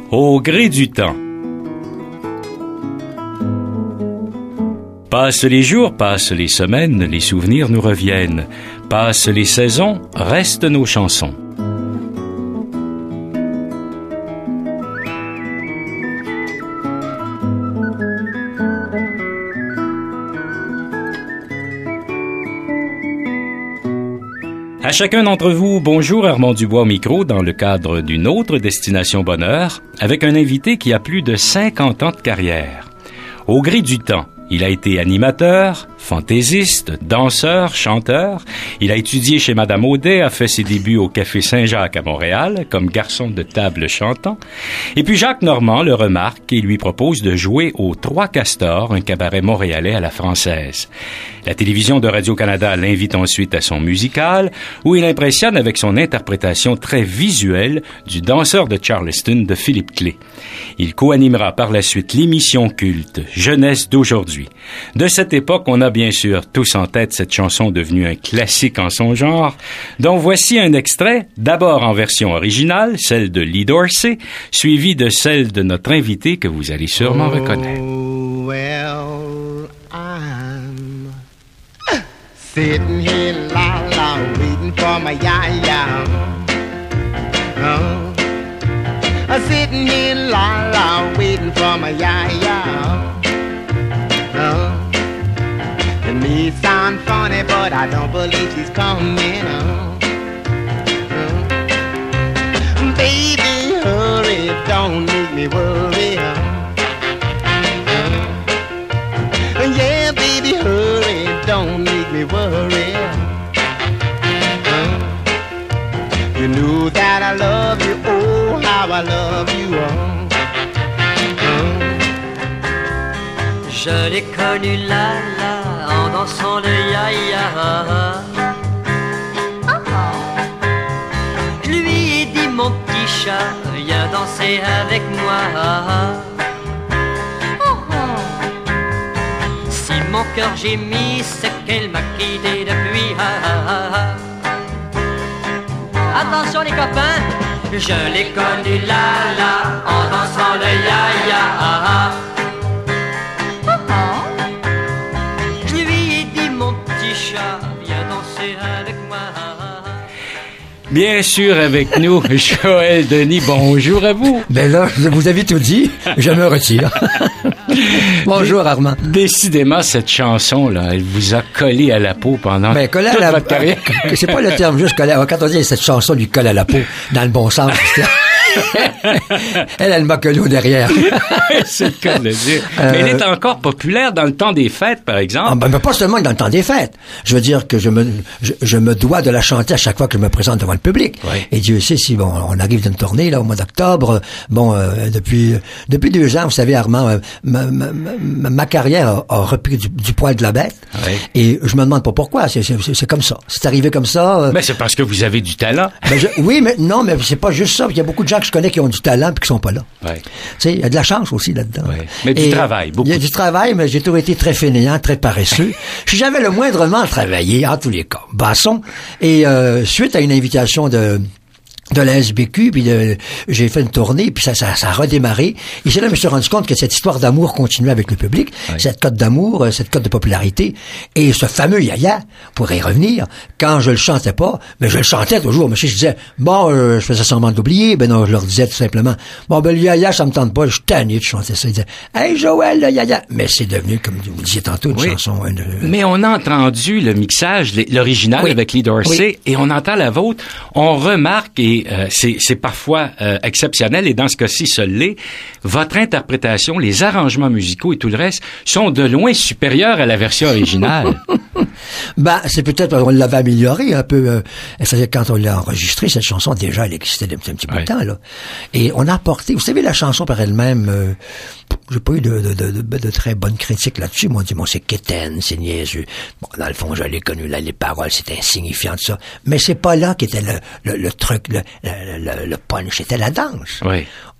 Au gré du temps. Passent les jours, passent les semaines, les souvenirs nous reviennent. Passent les saisons, restent nos chansons. À chacun d'entre vous, bonjour, Armand Dubois au micro dans le cadre d'une autre Destination Bonheur avec un invité qui a plus de 50 ans de carrière. Au gré du temps, il a été animateur, fantaisiste, danseur, chanteur. Il a étudié chez Madame Audet, a fait ses débuts au Café Saint-Jacques à Montréal comme garçon de table chantant. Et puis Jacques Normand le remarque et lui propose de jouer au Trois Castors, un cabaret montréalais à la française. La télévision de Radio-Canada l'invite ensuite à son musical, où il impressionne avec son interprétation très visuelle du danseur de Charleston de Philippe Clay. Il co-animera par la suite l'émission culte Jeunesse d'aujourd'hui. De cette époque, on a bien sûr tous en tête cette chanson devenue un classique en son genre, dont voici un extrait, d'abord en version originale, celle de Lee Dorsey, suivie de celle de notre invité que vous allez sûrement reconnaître. Oh, well, I'm sitting here, la, waiting for my ya-ya. I'm sitting here, la, waiting for my ya-ya. It may sound funny, but I don't believe she's coming. Baby, hurry, don't make me worry. Yeah, baby, hurry, don't make me worry. You know that I love you, oh, how I love you. Je l'ai connu là, en dansant le ya-ya. Je lui ai dit, mon petit chat, viens danser avec moi. Si mon cœur gémit, c'est qu'elle m'a quitté depuis. Attention les copains, je l'ai connu là, en dansant le ya-ya. Bien sûr, avec nous, Joël Denis, bonjour à vous. Ben là, vous avez tout dit, je me retire. Bonjour Armand. Décidément, cette chanson-là, elle vous a collé à la peau pendant toute votre carrière. C'est pas le terme juste coller. Quand on dit cette chanson lui colle à la peau, dans le bon sens. Elle m'a collé au derrière. C'est le cas de le dire. Mais elle est encore populaire dans le temps des fêtes, par exemple. Mais pas seulement dans le temps des fêtes. Je veux dire que je me dois de la chanter à chaque fois que je me présente devant le public. Oui. Et Dieu sait si, bon, on arrive d'une tournée, là, au mois d'octobre. Bon, depuis 2 ans, vous savez, Armand, ma carrière a repris du poil de la bête. Oui. Et je me demande pas pourquoi. C'est comme ça. C'est arrivé comme ça. Mais c'est parce que vous avez du talent. Oui, mais non, mais c'est pas juste ça. Il y a beaucoup de gens que je connais qui ont du talent puis qui sont pas là. Ouais. Tu sais, il y a de la chance aussi là-dedans. Ouais. Mais du travail, beaucoup. Il y a du travail, mais j'ai toujours été très fainéant, très paresseux. Si j'avais le moindrement travaillé, en tous les cas, basson. Et suite à une invitation de la SBQ, puis j'ai fait une tournée, puis ça a redémarré. Et c'est là que je me suis rendu compte que cette histoire d'amour continuait avec le public, cette cote d'amour, cette cote de popularité, et ce fameux ya-ya, pour y revenir, quand je le chantais pas, mais je le chantais toujours. Mais je disais, je faisais semblant d'oublier, ben non, je leur disais tout simplement, le ya-ya, ça me tente pas, je suis tanné de chanter ça. Ils disaient, hey Joël, le ya-ya. Mais c'est devenu, comme vous disiez tantôt, une chanson. Mais on a entendu le mixage, l'original avec Lee Dorsey, et on entend la vôtre. On remarque, et c'est parfois exceptionnel, et dans ce cas-ci, ça l'est. Votre interprétation, les arrangements musicaux et tout le reste sont de loin supérieurs à la version originale. C'est peut-être on l'avait amélioré un peu. Quand on l'a enregistré, cette chanson, déjà, elle existait depuis un petit bout de temps, là. Et on a apporté, vous savez, la chanson par elle-même, j'ai pas eu de très bonnes critiques là-dessus. Moi, on dit, c'est quétaine, c'est niaiseux. Bon, dans le fond, je l'ai connu, là, les paroles, c'est insignifiant, tout ça. Mais c'est pas là qu'était le truc, le punch, c'était la danse. Oui. On a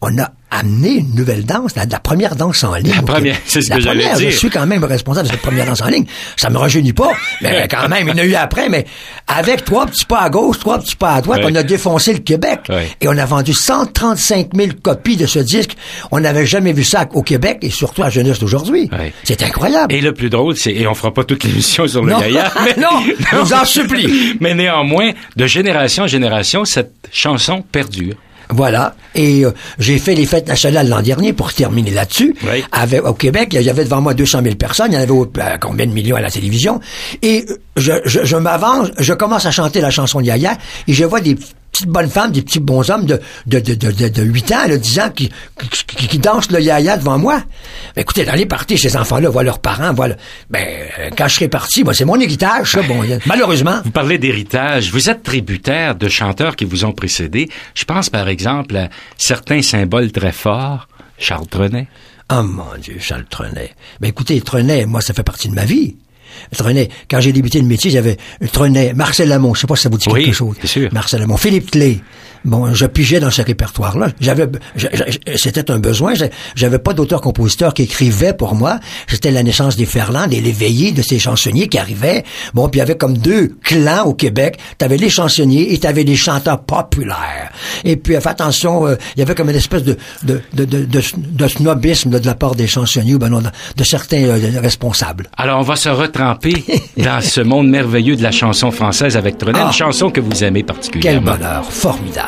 amené une nouvelle danse, la première danse en ligne. La première, c'est ce que j'allais dire. Je suis quand même responsable de cette première danse en ligne. Ça me rajeunit pas, mais quand même, il y en a eu après, mais avec 3 petits pas à gauche, 3 petits pas à droite, on a défoncé le Québec. Et on a vendu 135 000 copies de ce disque. On n'avait jamais vu ça au Québec et surtout à la jeunesse d'aujourd'hui. C'est incroyable. Et le plus drôle, c'est, et on fera pas toute l'émission sur le Yaya. Mais non, je vous en supplie. Mais néanmoins, de génération en génération, cette chanson perdure. Voilà. Et j'ai fait les fêtes nationales l'an dernier pour terminer là-dessus. Au Québec, il y avait devant moi 200 000 personnes. Il y en avait combien de millions à la télévision. Et je m'avance, je commence à chanter la chanson de Yaya et je vois des petites bonnes femmes, des petits bons hommes de 8 ans, 10 ans qui dansent le Yaya devant moi. Mais écoutez, dans les parties, ces enfants-là voient leurs parents, quand je serai parti, moi, c'est mon héritage, ça, malheureusement. Vous parlez d'héritage. Vous êtes tributaire de chanteurs qui vous ont précédé. Je pense, par exemple, à certains symboles très forts. Charles Trenet. Oh, mon Dieu, Charles Trenet. Écoutez, Trenet, moi, ça fait partie de ma vie. Trenet, quand j'ai débuté le métier, j'avais Trenet, Marcel Lamont, je sais pas si ça vous dit quelque chose. Oui, sûr. Marcel Lamont, Philippe Clay. Bon, je pigeais dans ce répertoire-là. C'était un besoin. J'avais pas d'auteur-compositeur qui écrivait pour moi. C'était la naissance des Ferland, des Léveillé, de ces chansonniers qui arrivaient. Bon, puis il y avait comme 2 clans au Québec. T'avais les chansonniers et t'avais les chanteurs populaires. Et puis, fais attention, il y avait comme une espèce de snobisme de la part des chansonniers ou de certains responsables. Alors, on va se retremper dans ce monde merveilleux de la chanson française avec Trenet, une chanson que vous aimez particulièrement. Quel bonheur, formidable.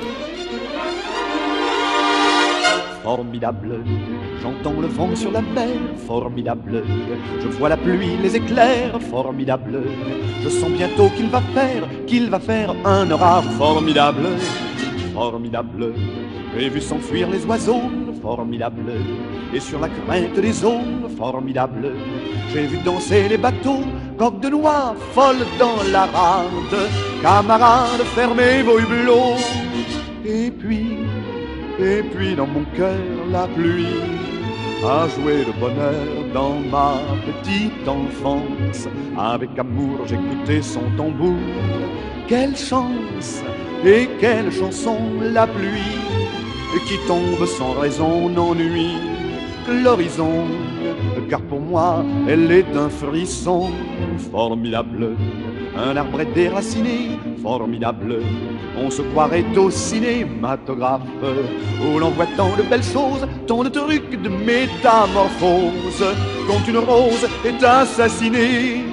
Formidable, j'entends le vent sur la mer, formidable, je vois la pluie, les éclairs, formidable, je sens bientôt qu'il va faire un orage, formidable, formidable, j'ai vu s'enfuir les oiseaux, formidable, et sur la crainte des eaux, formidable, j'ai vu danser les bateaux, coques de noix, folles dans la rade, camarades, fermez vos hublots, et puis dans mon cœur la pluie a joué le bonheur dans ma petite enfance. Avec amour j'écoutais son tambour. Quelle chance et quelle chanson la pluie qui tombe sans raison n'ennuie l'horizon, car pour moi elle est un frisson formidable. Un arbre est déraciné, formidable. On se croirait au cinématographe où l'on voit tant de belles choses, tant de trucs de métamorphose. Quand une rose est assassinée.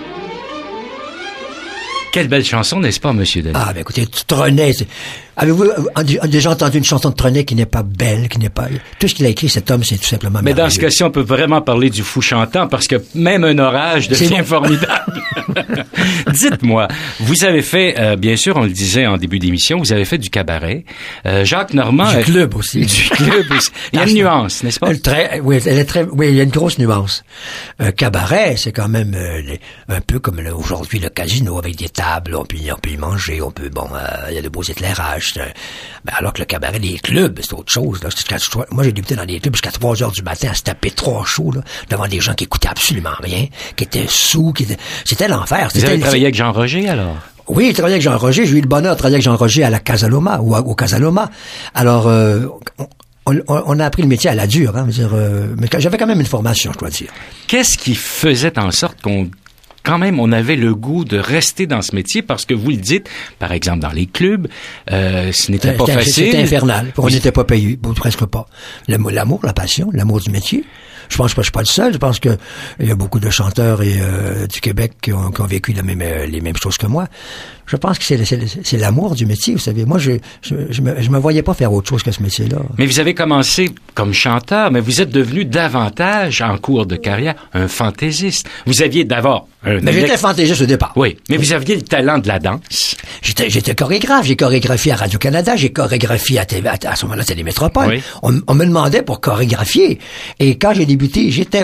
Quelle belle chanson, n'est-ce pas, Monsieur Denis? Ah, écoutez, Trenet, avez-vous déjà entendu une chanson de Trenet qui n'est pas belle, qui n'est pas... Tout ce qu'il a écrit, cet homme, c'est tout simplement merveilleux. Mais dans ce cas-ci, on peut vraiment parler du fou chantant, parce que même un orage devient formidable. Dites-moi, vous avez fait, bien sûr, on le disait en début d'émission, vous avez fait du cabaret. Jacques Normand... Du club aussi. Du club aussi. Il y a une nuance, n'est-ce pas? Oui, il y a une grosse nuance. Cabaret, c'est quand même un peu comme aujourd'hui le casino, avec des tables, on peut y manger, il y a de beaux éclairages. Alors que le cabaret, les clubs, c'est autre chose. Là. Moi, j'ai débuté dans les clubs jusqu'à 3h du matin à se taper 3 shows là, devant des gens qui écoutaient absolument rien, qui étaient sous, c'était l'enfer. Vous avez travaillé avec Jean Roger, alors? Oui, j'ai travaillé avec Jean Roger. J'ai eu le bonheur de travailler avec Jean Roger à la Casa Loma, ou au Casa Loma. Alors, on a appris le métier à la dure, hein, mais j'avais quand même une formation, je dois dire. Qu'est-ce qui faisait en sorte on avait le goût de rester dans ce métier parce que vous le dites, par exemple, dans les clubs, ce n'était pas facile. C'était infernal. On n'était pas payé, presque pas. L'amour, la passion, l'amour du métier. Je pense que je suis pas le seul. Je pense que il y a beaucoup de chanteurs du Québec qui ont vécu les mêmes choses que moi. Je pense que c'est l'amour du métier, vous savez. Moi, je me voyais pas faire autre chose que ce métier-là. Mais vous avez commencé comme chanteur, mais vous êtes devenu davantage, en cours de carrière, un fantaisiste. Vous aviez d'abord mais j'étais fantaisiste au départ. Oui, mais vous aviez le talent de la danse. J'étais chorégraphe. J'ai chorégraphié à Radio-Canada. J'ai chorégraphié à ce moment-là, Télémétropole. Oui. On me demandait pour chorégraphier. Et quand j'ai débuté, j'étais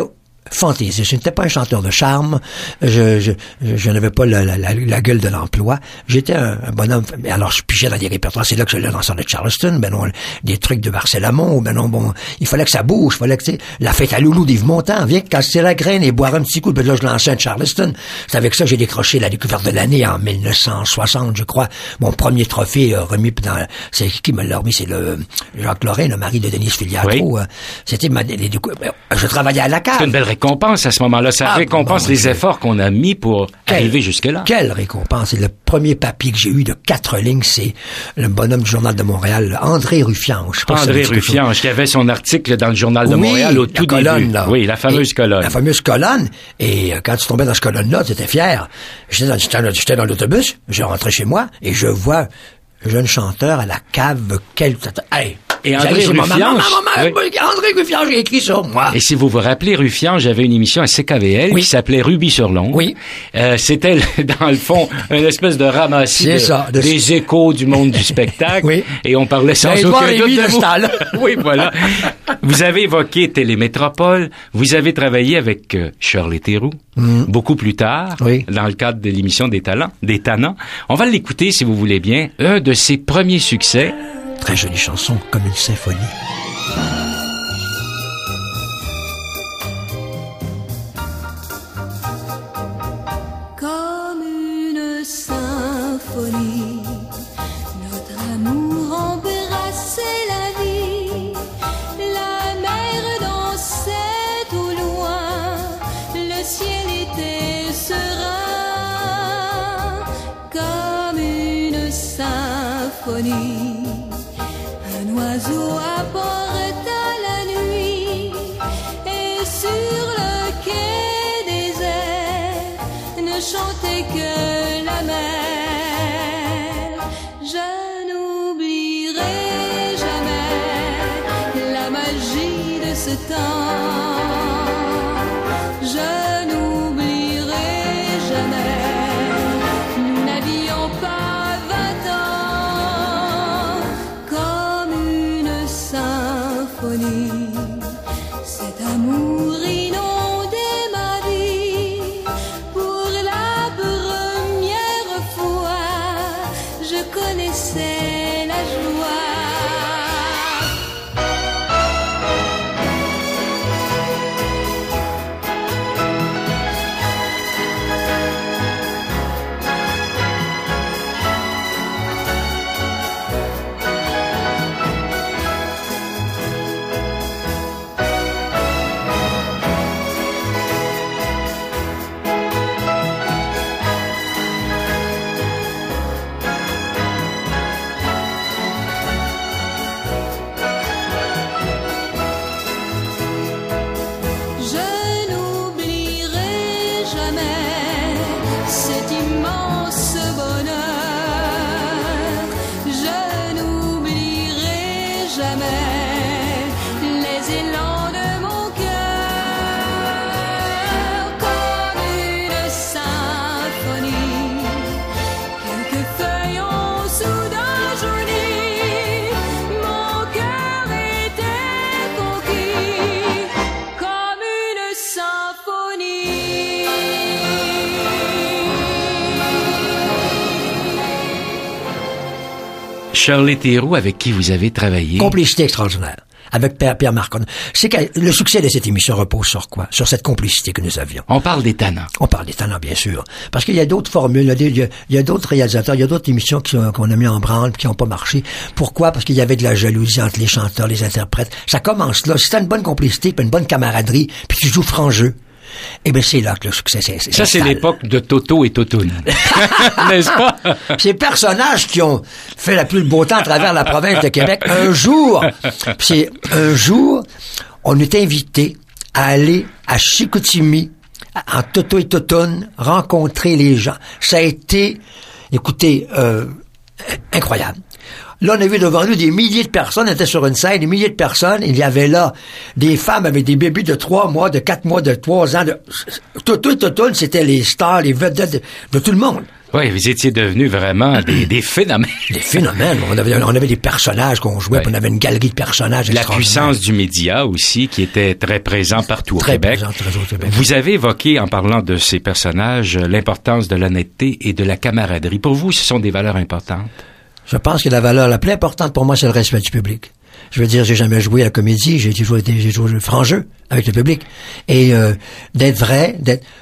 fantaisiste. Je n'étais pas un chanteur de charme. Je n'avais pas la gueule de l'emploi. J'étais un bonhomme. Alors, je pigeais dans des répertoires. C'est là que je le danseur de Charleston. Ben non, des trucs de Marcel Amont. Ben non, bon, il fallait que ça bouge. Il fallait que, la fête à Loulou d'Yves Montand. Viens casser la graine et boire un petit coup. Ben là, je lançais un Charleston. C'est avec ça que j'ai décroché la découverte de l'année en 1960, je crois. Mon premier trophée remis dans, c'est qui me l'a remis? C'est le Jacques Lorrain, le mari de Denise Filiatro. Oui. C'était je travaillais à la cave. C'est une belle récompense à ce moment-là. Ça récompense les efforts qu'on a mis pour arriver jusque-là. Quelle récompense! Et le premier papier que j'ai eu de 4 lignes, c'est le bonhomme du Journal de Montréal, André Ruffiange. André Ruffiange, qui avait son article dans le Journal de Montréal au tout début. Là. Oui, la fameuse colonne. La fameuse colonne. Et quand tu tombais dans cette colonne-là, tu étais fier. J'étais dans l'autobus, je rentrais chez moi, et je vois un jeune chanteur à la cave. Hey! Et André Ruffiange. André Ruffiange, j'ai écrit ça, moi. Et si vous vous rappelez, Ruffiange avait une émission à CKVL qui s'appelait Rubis-sur-L'Onde. Oui. C'était, dans le fond, une espèce de ramassis des échos du monde du spectacle. Oui. Et on parlait sans aucun doute de vous. Oui, voilà. Vous avez évoqué Télémétropole. Vous avez travaillé avec Shirley Theroux. Beaucoup plus tard, dans le cadre de l'émission des Tannants. On va l'écouter, si vous voulez bien. Un de ses premiers succès. Très jolie chanson, comme une symphonie. Comme une symphonie, notre amour embrassait la vie. La mer dansait au loin, le ciel était serein. Comme une symphonie. Un oiseau apporta la nuit et sur le quai désert ne chantait que la mer. Je n'oublierai jamais la magie de ce temps. Je n'oublierai jamais, nous n'avions pas 20 ans. Cet amour inondait ma vie. Pour la première fois, je connaissais la joie. Shirley Theroux, avec qui vous avez travaillé. Complicité extraordinaire. Avec Pierre Marconne. C'est que le succès de cette émission repose sur quoi? Sur cette complicité que nous avions. On parle des Tannants. On parle des Tannants, bien sûr. Parce qu'il y a d'autres formules, il y a d'autres réalisateurs, il y a d'autres émissions qu'on a mis en branle qui n'ont pas marché. Pourquoi? Parce qu'il y avait de la jalousie entre les chanteurs, les interprètes. Ça commence là. Si t'as une bonne complicité, puis une bonne camaraderie, puis tu joues franc jeu, eh bien, c'est là que le succès Ça, c'est l'époque de Toto et Totoune. N'est-ce pas? Ces personnages qui ont fait la plus beau temps à travers la province de Québec. Un jour, on est invité à aller à Chicoutimi, en Toto et Totoune, rencontrer les gens. Ça a été, écoutez, incroyable. Là, on a vu devant nous des milliers de personnes, on était sur une scène, des milliers de personnes. Il y avait là des femmes avec des bébés de 3 mois, de 4 mois, de 3 ans. Toto et Totoune, c'était les stars, les vedettes de tout le monde. Oui, vous étiez devenus vraiment des phénomènes. Des phénomènes. On avait des personnages qu'on jouait, Ouais. puis on avait une galerie de personnages La extraordinaires. puissance du média aussi, qui était très présent partout au Très Québec. présent, très au Québec. Vous avez évoqué, en parlant de ces personnages, l'importance de l'honnêteté et de la camaraderie. Pour vous, ce sont des valeurs importantes? Je pense que la valeur la plus importante pour moi, c'est le respect du public. Je veux dire, j'ai jamais joué à la comédie, j'ai toujours été, j'ai joué franc jeu avec le public. Et d'être vrai,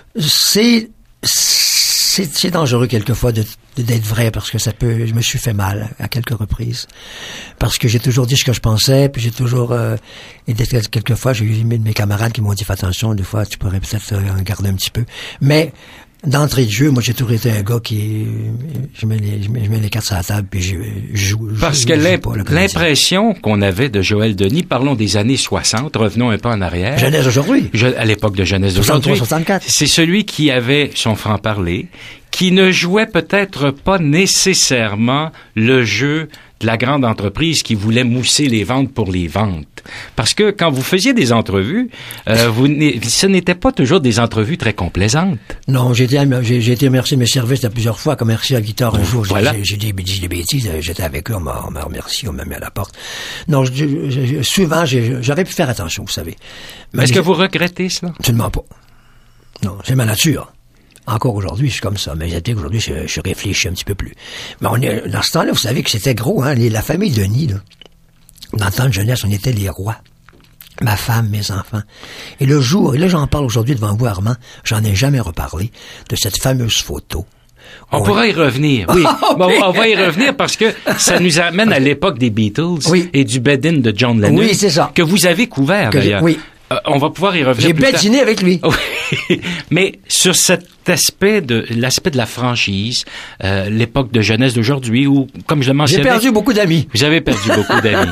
c'est dangereux quelquefois d'être vrai parce que je me suis fait mal à quelques reprises. Parce que j'ai toujours dit ce que je pensais, puis j'ai toujours, et quelquefois, j'ai eu mes camarades qui m'ont dit, fais attention, des fois, tu pourrais peut-être en garder un petit peu. Mais, d'entrée de jeu, moi, j'ai toujours été un gars qui, je mets les cartes sur la table, puis je joue. Parce que l'impression qu'on avait de Joël Denis, parlons des années 60, revenons un peu en arrière. Jeunesse aujourd'hui. À l'époque de Jeunesse d'aujourd'hui. 64. C'est celui qui avait son franc-parler, qui ne jouait peut-être pas nécessairement le jeu de la grande entreprise qui voulait mousser les ventes pour les ventes. Parce que quand vous faisiez des entrevues, ce n'était pas toujours des entrevues très complaisantes. Non, j'ai été remercié de mes services à plusieurs fois, comme merci à Guitare un jour. Voilà. J'ai dit des bêtises, j'étais avec eux, on m'a remercié, on m'a mis à la porte. Non, souvent, j'aurais pu faire attention, vous savez. Est-ce que vous regrettez cela? Absolument pas. Non, c'est ma nature. Encore aujourd'hui, je suis comme ça, mais aujourd'hui, je réfléchis un petit peu plus. Mais dans ce temps-là, vous savez que c'était gros, hein, la famille Denis, là. Dans le temps de jeunesse, on était les rois. Ma femme, mes enfants. Et le jour, et là j'en parle aujourd'hui devant vous, Armand, j'en ai jamais reparlé, de cette fameuse photo. On pourra y revenir, oui. Bon, on va y revenir parce que ça nous amène à l'époque des Beatles et du bed-in de John Lennon. Oui, c'est ça. Que vous avez couvert, d'ailleurs. Oui. On va pouvoir y revenir. J'ai bédiné avec lui. Oui. Mais sur cet aspect l'aspect de la franchise, l'époque de jeunesse d'aujourd'hui, où, comme je le mentionnais... J'ai perdu beaucoup d'amis. Vous avez perdu beaucoup d'amis.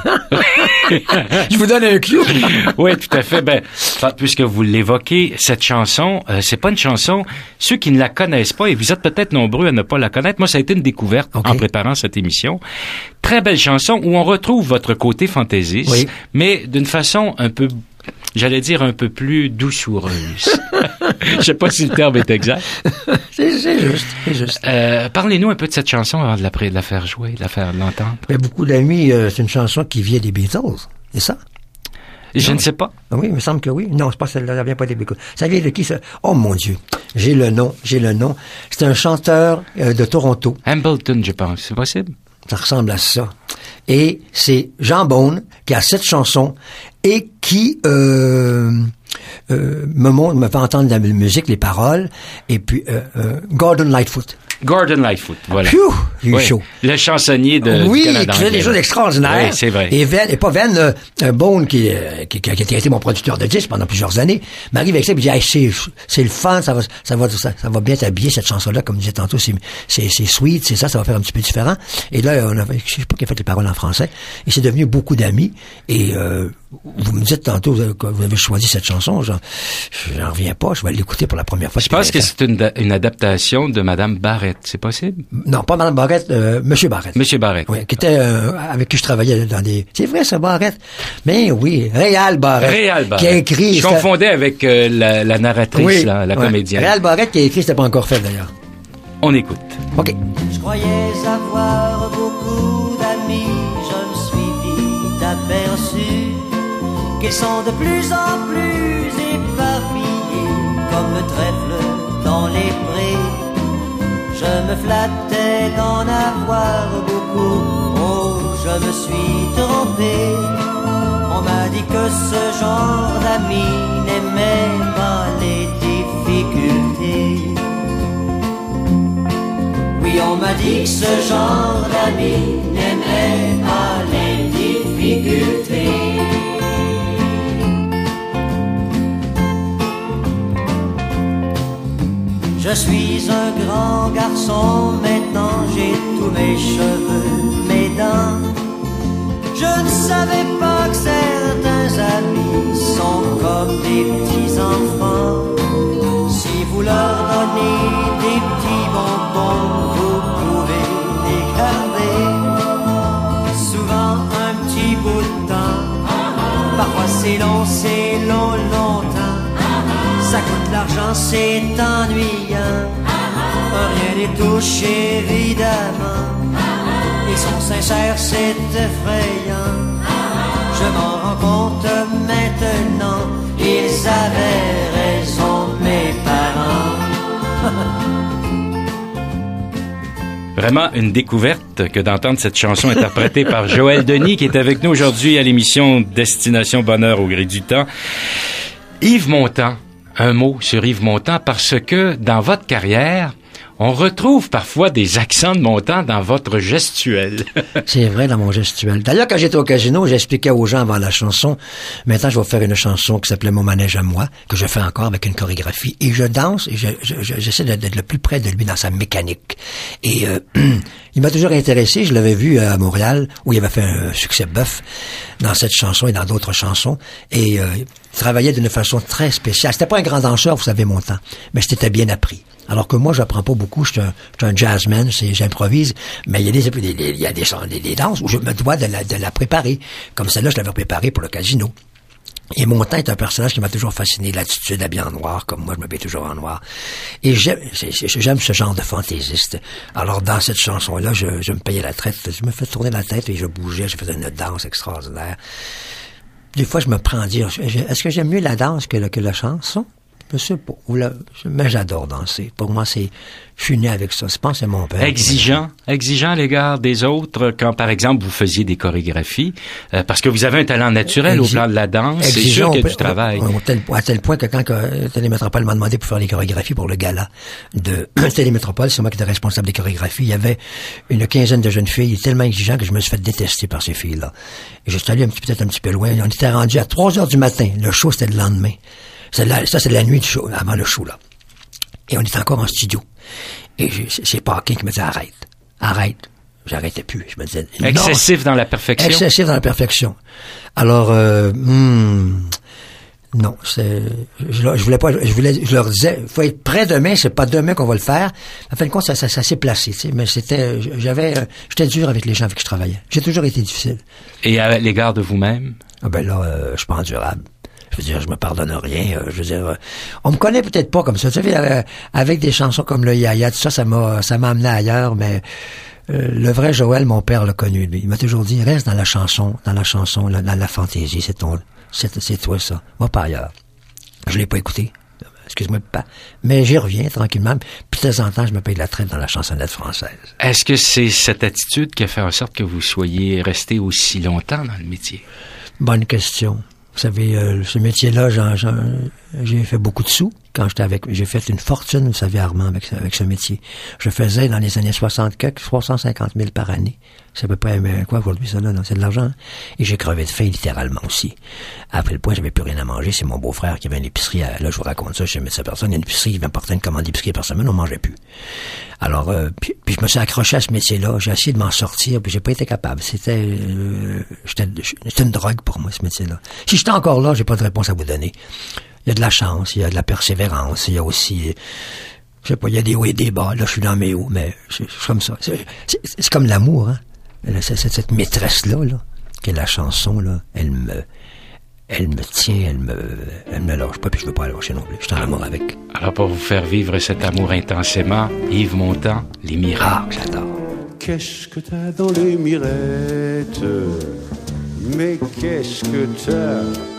Je vous donne un clou. Oui, tout à fait. Puisque vous l'évoquez, cette chanson, c'est pas une chanson, ceux qui ne la connaissent pas, et vous êtes peut-être nombreux à ne pas la connaître, moi ça a été une découverte en préparant cette émission. Très belle chanson où on retrouve votre côté fantaisiste, mais d'une façon un peu, j'allais dire un peu plus doucereuse. Je sais pas si le terme est exact. C'est juste. Parlez-nous un peu de cette chanson avant de la faire jouer, de l'entendre. Mais beaucoup d'amis, c'est une chanson qui vient des Beatles, c'est ça? Je ne sais pas. Oui, il me semble que oui. Non, c'est pas celle-là, ça vient pas des Beatles. Ça vient de qui, ça? Oh mon Dieu. J'ai le nom. C'est un chanteur de Toronto. Hambleton, je pense. C'est possible? Ça ressemble à ça. Et c'est Jean Beaune qui a cette chanson et qui me fait entendre la musique, les paroles, et puis Gordon Lightfoot. Gordon Lightfoot, voilà. Phew, il est chaud. Le chansonnier du Canada. Qui fait des choses extraordinaires. Oui, c'est vrai. Et pas Beaune, qui a été mon producteur de disques pendant plusieurs années, m'arrive avec ça et me dit, hey, c'est le fun, ça va bien t'habiller, cette chanson-là, comme je disais tantôt, c'est sweet, ça va faire un petit peu différent. Et là, je sais pas qui a fait les paroles en français, et c'est devenu beaucoup d'amis, et vous me dites tantôt que vous avez choisi cette chanson, j'en reviens pas, je vais l'écouter pour la première fois. Je pense que c'est une adaptation de Madame Barrett, c'est possible? Non, pas Madame Barrett, Monsieur Barrett. Monsieur Barrett. Oui, qui était avec qui je travaillais dans des... C'est vrai, ça, Barrett? Mais oui, Réal Barrett. Qui a écrit... Je confondais avec la narratrice, la comédienne. Réal Barrett qui a écrit, c'était pas encore fait d'ailleurs. On écoute. OK. Je croyais avoir beaucoup d'amis, je me suis vite aperçu qu'ils sont de plus en plus éparpillés comme le trèfle dans les prés. Je me flattais d'en avoir beaucoup, oh je me suis trompé. On m'a dit que ce genre d'amis n'aimait pas les difficultés. Oui, on m'a dit que ce genre d'amis n'aimait pas les difficultés. Je suis un grand garçon, maintenant j'ai tous mes cheveux, mes dents. Je ne savais pas que certains amis sont comme des petits enfants. Si vous leur donnez des petits bonbons, vous pouvez les garder. Souvent un petit bout de temps, parfois c'est long, longtemps. Ça coûte l'argent, c'est ennuyant. Rien n'est touche évidemment. Ils sont sincères, c'est effrayant. Je m'en rends compte maintenant. Ils avaient raison, mes parents. Vraiment une découverte que d'entendre cette chanson interprétée par Joël Denis, qui est avec nous aujourd'hui à l'émission Destination Bonheur au gré du temps. Yves Montand, un mot sur Yves Montand, parce que dans votre carrière, on retrouve parfois des accents de Montand dans votre gestuelle. C'est vrai, dans mon gestuelle. D'ailleurs, quand j'étais au casino, j'expliquais aux gens avant la chanson, maintenant je vais faire une chanson qui s'appelait Mon manège à moi, que je fais encore avec une chorégraphie, et je danse, et j'essaie d'être le plus près de lui dans sa mécanique. Et il m'a toujours intéressé, je l'avais vu à Montréal, où il avait fait un succès bœuf dans cette chanson et dans d'autres chansons, et il travaillait d'une façon très spéciale. C'était pas un grand danseur, vous savez, Montand, mais c'était bien appris. Alors que moi, j'apprends pas beaucoup, je suis un jazzman, j'improvise, mais il y a des danses où je me dois de la préparer. Comme celle-là, je l'avais préparée pour le casino. Et Montand est un personnage qui m'a toujours fasciné, l'attitude habillée en noir, comme moi, je m'habille toujours en noir. Et j'aime ce genre de fantaisiste. Alors, dans cette chanson-là, je me payais la traite, je me fais tourner la tête et je bougeais, je faisais une danse extraordinaire. Des fois, je me prends à dire, est-ce que j'aime mieux la danse que la chanson? Je sais pas. Mais j'adore danser. Pour moi, je suis né avec ça. Je pense que c'est mon père. Exigeant à l'égard des autres quand, par exemple, vous faisiez des chorégraphies, parce que vous avez un talent naturel au plan de la danse. C'est sûr qu'il y a du travail. À tel point que quand Télémétropole m'a demandé pour faire les chorégraphies pour le gala de Télémétropole, c'est moi qui étais responsable des chorégraphies. Il y avait une quinzaine de jeunes filles tellement exigeants que je me suis fait détester par ces filles-là. Et je suis allé peut-être un petit peu loin. On était rendu à 3 heures du matin. Le show, c'était le lendemain. Ça, c'est la nuit du show, avant le show, là. Et on est encore en studio. Et c'est Paquin qui me dit, arrête. J'arrêtais plus. Je me disais, excessif dans la perfection. Excessif dans la perfection. Alors, non, je leur disais, faut être prêt demain, c'est pas demain qu'on va le faire. En fin de compte, ça s'est placé, tu sais, mais j'étais dur avec les gens avec qui je travaillais. J'ai toujours été difficile. Et à l'égard de vous-même? Ah ben là, je suis pas endurable. Je veux dire, je me pardonne rien. Je veux dire, on me connaît peut-être pas comme ça. Tu sais, avec des chansons comme le Yaya, tout ça, ça m'a amené ailleurs, mais le vrai Joël, mon père l'a connu, lui. Il m'a toujours dit, reste dans la chanson, dans la fantaisie, c'est toi ça. Va pas ailleurs. Je l'ai pas écouté. Excuse-moi, pas. Mais j'y reviens tranquillement. Puis de temps en temps, je me paye la traite dans la chansonnette française. Est-ce que c'est cette attitude qui a fait en sorte que vous soyez resté aussi longtemps dans le métier? Bonne question. Vous savez, ce métier-là, j'ai fait beaucoup de sous quand j'ai fait une fortune, vous savez, Armand, avec ce métier. Je faisais dans les années 60, 350 000 par année. C'est à peu près, mais quoi, aujourd'hui, ça, là, c'est de l'argent. Hein? Et j'ai crevé de faim, littéralement, aussi. Après le point, j'avais plus rien à manger. C'est mon beau-frère qui avait une épicerie. Là, je vous raconte ça, je ne sais personne. Il y a une épicerie qui vient porter une commande d'épicerie par semaine, on mangeait plus. Alors, puis je me suis accroché à ce métier-là. J'ai essayé de m'en sortir, puis j'ai pas été capable. C'était une drogue pour moi, ce métier-là. Si j'étais encore là, j'ai pas de réponse à vous donner. Il y a de la chance, il y a de la persévérance, il y a aussi, je sais pas, il y a des hauts et des bas. Là, je suis dans mes hauts, mais je suis comme ça. C'est comme l'amour, hein. Cette maîtresse-là, qui est la chanson, là, elle me tient, elle me lâche pas, puis je veux pas la lâcher non plus. Je suis en amour avec. Alors, pour vous faire vivre cet amour intensément, Yves Montand, Les Miracles. J'adore. Qu'est-ce que t'as dans les mirettes? Mais qu'est-ce que t'as?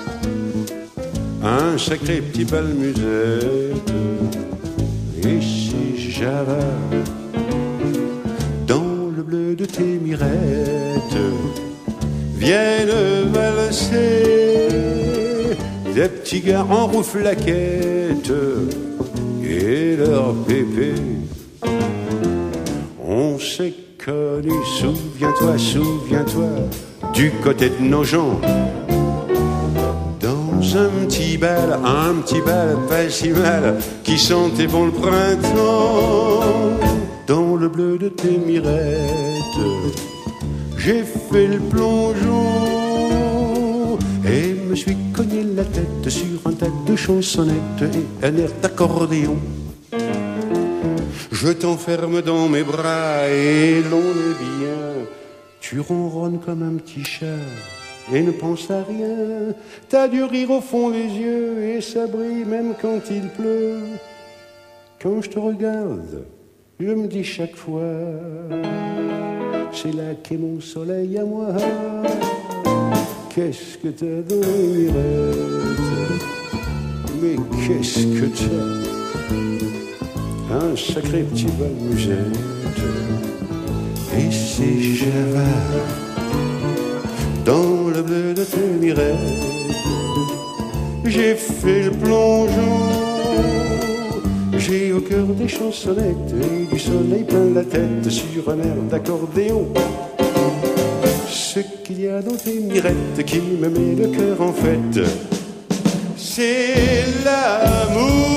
Un sacré petit bal musette. Et si j'avais dans le bleu de tes mirettes viennent valser des petits gars en rouflaquette et leur pépé. On s'est connus, souviens-toi, du côté de nos gens. Un petit bal pas si mal, qui sentait bon le printemps. Dans le bleu de tes mirettes, j'ai fait le plongeon et me suis cogné la tête sur un tas de chansonnettes et un air d'accordéon. Je t'enferme dans mes bras et l'on est bien. Tu ronronnes comme un petit chat et ne pense à rien. T'as du rire au fond des yeux et ça brille même quand il pleut. Quand je te regarde, Je me dis chaque fois, c'est là qu'est mon soleil à moi. Qu'est-ce que t'as donné, Mirette? Mais qu'est-ce que t'as? Un sacré petit bal musette. Et si j'avale dans le bleu de tes mirettes, j'ai fait le plongeon, j'ai au cœur des chansonnettes et du soleil plein la tête sur un air d'accordéon. Ce qu'il y a dans tes mirettes qui me met le cœur en fête, c'est l'amour.